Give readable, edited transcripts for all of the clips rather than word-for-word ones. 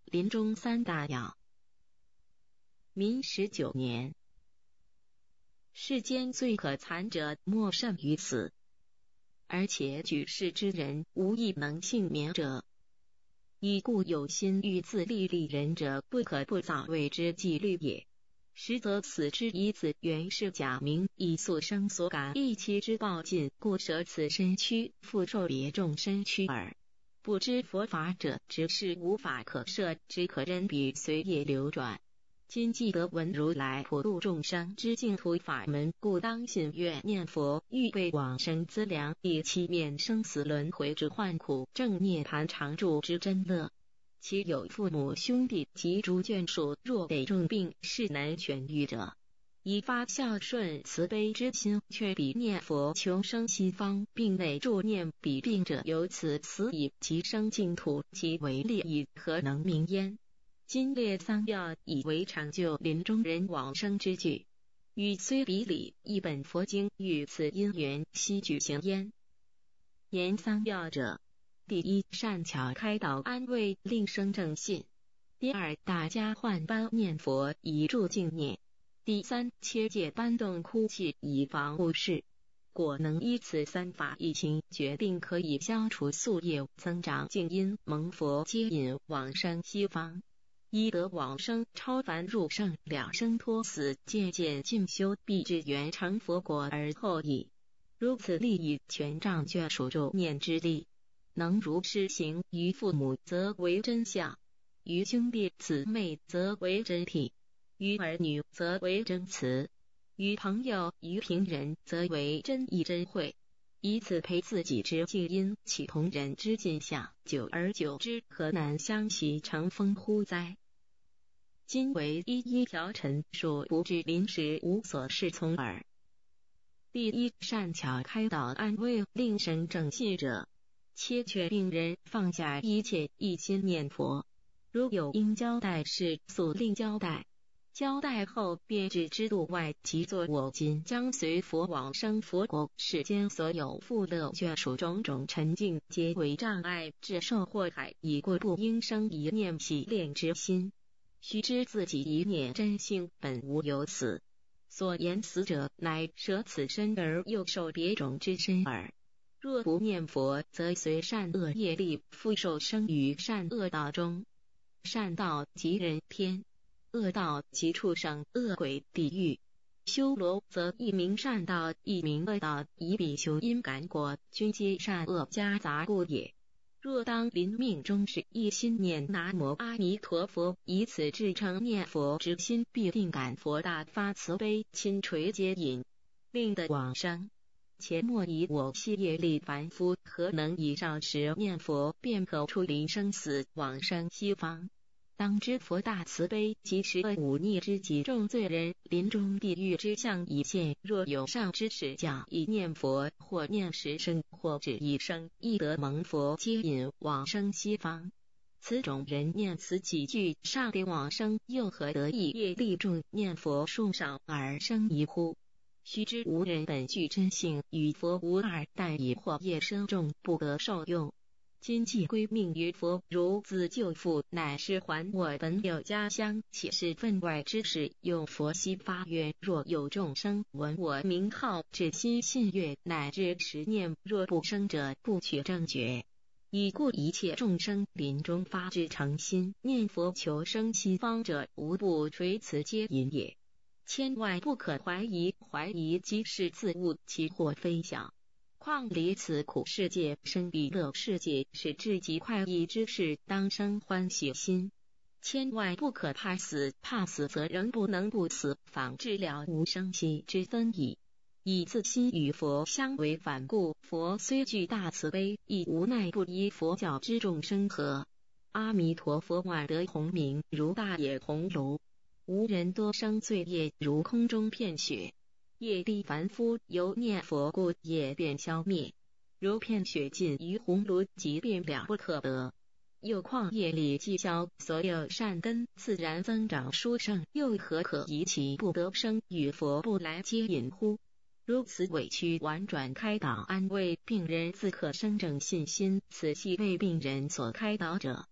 临终三大要。民19年，世间最可残者，莫甚于此。而且举世之人，无一能幸免者。以故有心欲自立立人者，不可不早为之纪律也。实则此之一字，原是假名，以速生所感一期之报尽，故舍此身躯，复受别众身躯耳。不知佛法者，只是无法可摄，只可任彼随业流转。今既得闻如来普度众生之净土法门，故当信愿念佛，预备往生资粮，以期免生死轮回之患苦，正涅槃常住之真乐。其有父母兄弟及诸眷属，若得重病是难痊愈者，以发孝顺慈悲之心，却彼念佛求生西方，并内助念彼病者，由此死矣，其生净土，其为利益，何能明焉？今列三要，以为长就临终人往生之句。与虽比理，一本佛经与此因缘，悉举行焉。言三要者，第一，善巧开导安慰，令生正信；第二，大家换班念佛，以助静念；第三，切戒搬动哭泣，以防误事。果能依此三法一情，决定可以消除宿业，增长净因，蒙佛接引往生西方。一得往生，超凡入圣，了生脱死，渐渐进修，必至圆成佛果而后已。如此利益，全仗眷属助念之力。能如施行，于父母则为真孝，于兄弟姊妹则为真体，于儿女则为真慈，于朋友于平人则为真义真慧。以此培自己之静因，启同人之尽相，久而久之，何难相习成风乎哉？今为一一调陈，属不至临时无所适从耳。第一，善巧开导安慰，令生正信者，切劝病人放下一切，一心念佛。如有应交代事，速令交代。交代后，便至之度外，即作我今将随佛往生佛国，世间所有富乐眷属种种沉静，皆为障碍，致受祸害，以故不应生一念喜恋之心。须知自己一念真性，本无有死。所言死者，乃舍此身而又受别种之身耳。若不念佛，则随善恶业力，复受生于善恶道中。善道即人天，恶道即畜生、恶鬼、地狱。修罗则一名善道，一名恶道，以彼修因感果，均皆善恶夹杂故也。若当临命终时，一心念南无阿弥陀佛，以此至诚念佛之心，必定感佛大发慈悲，亲垂接引，令得往生。且莫以我昔业力凡夫，何能以少时念佛，便可出离生死，往生西方？当知佛大慈悲，即使恶忤逆之极重罪人，临终地狱之相已现。若有上之使教以念佛，或念10声，或只1声，亦得蒙佛接引往生西方。此种人念此几句，尚得往生，又何得以业力重，念佛数少而生疑乎？须知无人本具真性，与佛无二，但以惑业深重，不得受用。今既归命于佛，如自救父，乃是还我本有家乡，且是分外之事，用佛心发愿，若有众生闻我名号，至心信悦，乃至10念，若不生者，不取正觉。以故一切众生临终发至诚心念佛求生西方者，无不垂慈接引也。千万不可怀疑，怀疑即是自误，其祸非小。况离此苦世界，生彼乐世界，是至极快意之事，当生欢喜心。千万不可怕死，怕死则仍不能不死，仿治了无生息之分矣。以自心与佛相为反故，佛虽具大慈悲，亦无奈不依佛教之众生和。阿弥陀佛万德洪名，如大野红炉，无人多生罪业，如空中片雪。业力凡夫由念佛故，也便消灭。如片雪尽于红炉，即便了不可得。又况业力既消，所有善根自然增长殊胜，又何可疑其不得生，与佛不来接引乎？如此委屈婉转开导安慰病人，自可生正信心，此系为病人所开导者。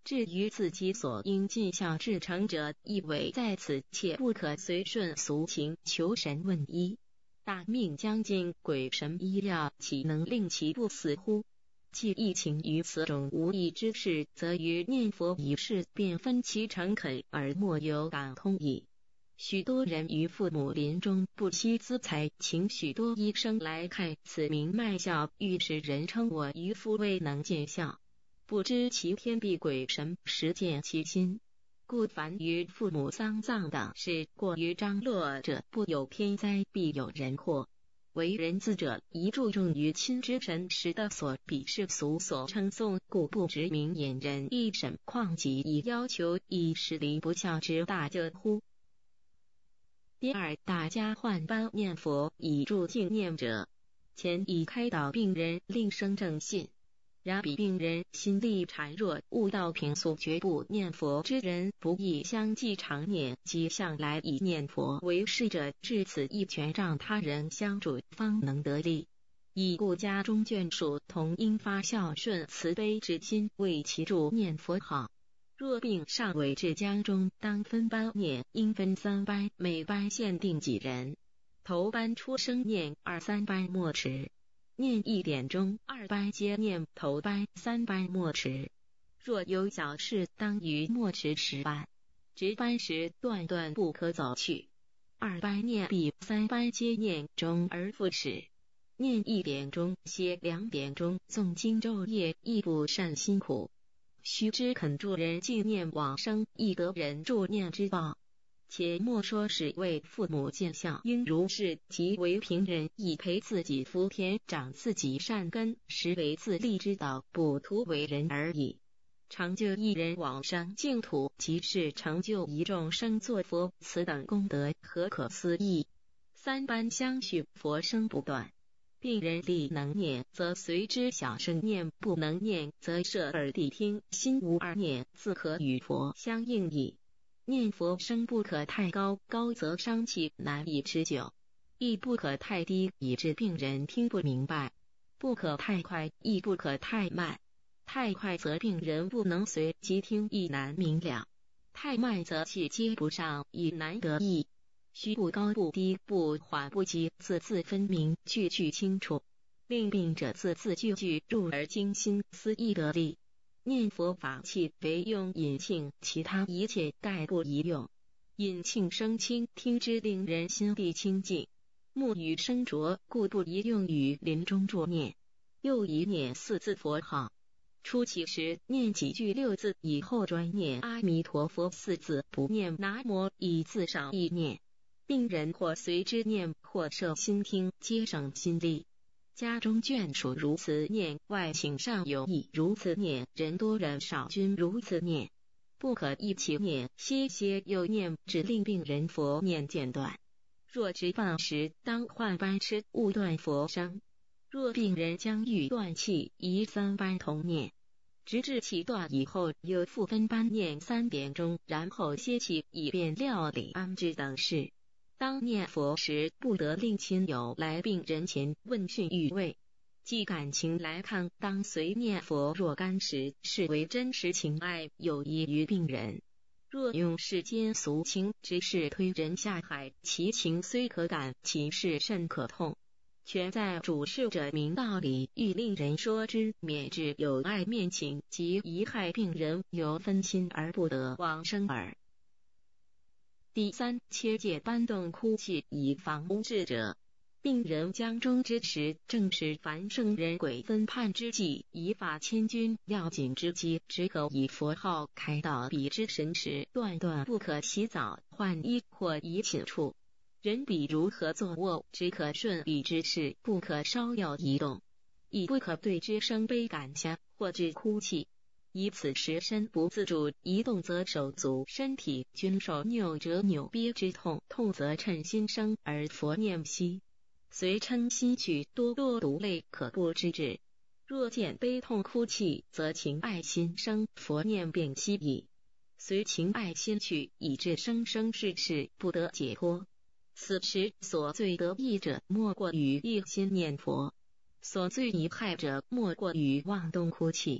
至于自己所应尽孝至诚者，亦为在此，且不可随顺俗情求神问医。大命将尽，鬼神医药，岂能令其不死乎？既疫情于此种无益之事，则于念佛一事，便分其诚恳而莫有感通矣。许多人于父母临终不惜资财，请许多医生来看，此名卖笑，欲使人称我愚夫未能见效。不知其天地鬼神实见其心，故凡于父母丧葬等事过于张罗者，不有天灾，必有人祸。为人子者，宜注重于亲之神识的所比世俗所称颂，故不直明眼人一审，况己以要求以实离不孝之大救乎？第二，大家换班念佛以助敬念者，前已开导病人，令生正信。然彼病人心力孱弱，悟道平素绝不念佛之人，不宜相继常念，即向来以念佛为事者，至此亦全让他人相助，方能得利。以故家中眷属同应发孝顺慈悲之心，为其助念佛号。若病尚未至家中，当分班念，应分3班，每班限定几人。头班出生念，2、3班莫迟。念1点钟，2班皆念头班，3班莫迟。若有小事，当于莫迟10班。值班时断不可走去。2班念毕，3班皆念钟而复始。念1点钟，歇2点钟，诵经昼夜，亦不甚辛苦。须知肯助人纪念往生，亦得人助念之报。且莫说是为父母尽孝，应如是，即为平人，以培自己福田，长自己善根，实为自立之道，不图为人而已。成就一人往生净土，即是成就一众生作佛，此等功德何可思议！3班相续，佛声不断。病人力能念，则随之小声念；不能念，则摄耳谛听，心无二念，自可与佛相应矣。念佛声不可太高，高则伤气，难以持久；亦不可太低，以致病人听不明白；不可太快，亦不可太慢。太快则病人不能随即听，亦难明了；太慢则气接不上，亦难得意。须不高不低，不缓不急，字字分明，句句清楚，令病者字字句句入而精心，思亦得力。念佛法器唯用引磬，其他一切概不宜用。引磬声清，听之令人心地清净；目语声浊，故不宜用于临终助念。又宜念4字佛号。初起时念几句6字，以后专念阿弥陀佛4字，不念南无，以自少意念。病人或随之念，或摄心听，皆省心力。家中眷属如此念，外请上有亦如此念，人多人少均如此念。不可一起念，歇又念，只令病人佛念间断。若值饭时，当换班吃，勿断佛声。若病人将欲断气，宜3班同念，直至气断以后，又复分班念3点钟，然后歇气，以便料理安置等事。当念佛时，不得令亲友来病人前问讯欲慰，即感情来看，当随念佛若干时，视为真实情爱，有益于病人。若用世间俗情之事推人下海，其情虽可感，其事甚可痛。全在主事者明道理，欲令人说之，免致有爱面情，及贻害病人，由分心而不得往生耳。第3，切戒搬动哭泣，以防污滞者。病人将终之时，正是凡圣人鬼分判之际，以法千钧要紧之机，只可以佛号开导彼之神时，断不可洗澡、换衣或移寝处。人彼如何坐卧，只可顺彼之事，不可稍有移动，亦不可对之生悲感想，或致哭泣。以此时身不自主，移动则手足身体均受扭折扭憋之痛，痛则趁心生而佛念息。随嗔心去，多毒泪，可不知止。若见悲痛哭泣，则情爱心生，佛念便息矣。随情爱心去，以致生世事不得解脱。此时所最得益者，莫过于一心念佛；所最贻害者，莫过于妄动哭泣。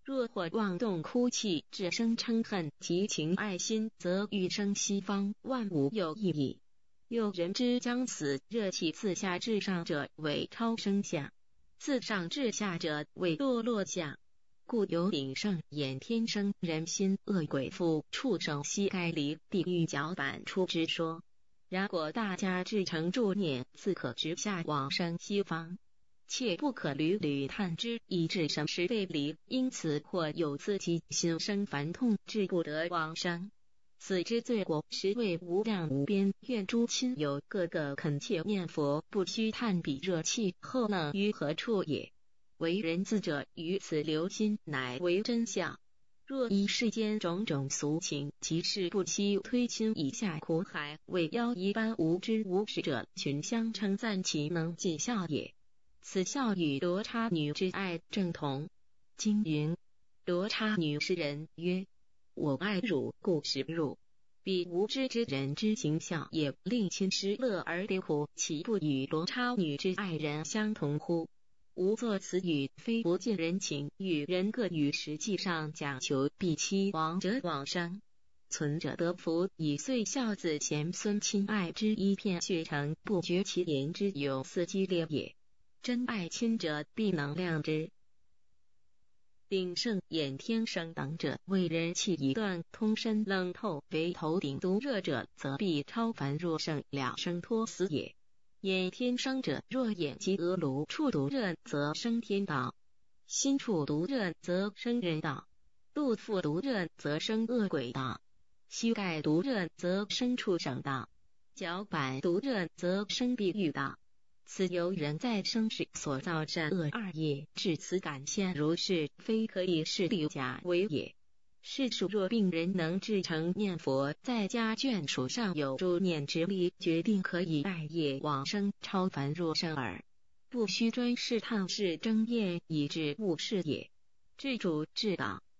若或妄动哭泣，至生嗔恨及情爱心，则欲生西方，万无有益矣。又人之将死，热气自下至上者为超生相，自上至下者为堕落相。故有鼎盛演天生人心恶鬼附畜生膝盖离地狱脚板出之说。然果大家至诚助念，自可直下往生西方，切不可屡屡探之，以致生时背离。因此或有自己心生烦痛，致不得往生。此之罪过实为无量无边。愿诸亲友个个恳切念佛，不须叹彼热气后能于何处也。为人自者于此留心，乃为真相。若以世间种种俗情，其事不惜推亲以下苦海，为妖一般无知无识者，群相称赞其能尽孝也。此孝与罗刹女之爱正同。经云：罗刹女是人曰：我爱汝，故使汝。彼无知之人之行孝，也令亲失乐而得苦，岂不与罗刹女之爱人相同乎？吾作此语，非不近人情，与人各于实际上讲求必期亡者往生，存者得福，以遂孝子贤孙亲爱之一片血诚，不绝其言之有似激烈也。真爱亲者，必能谅之。鼎盛演天生等者，为人气已断，通身冷透，为头顶毒热者，则必超凡若圣，了生脱死也。眼天生者，若眼及额颅处毒热，则生天道；心处毒热，则生人道；肚腹毒热，则生恶鬼道；膝盖毒热，则生畜生道；脚板毒热，则生地狱道。此由人在生时所造善恶二业，至此感现如是，非可以事立假为也。是属若病人能至诚念佛，在家眷属上有诸念之力，决定可以爱业往生，超凡若圣耳。不须专事探视争验，以致误事也。至主至道。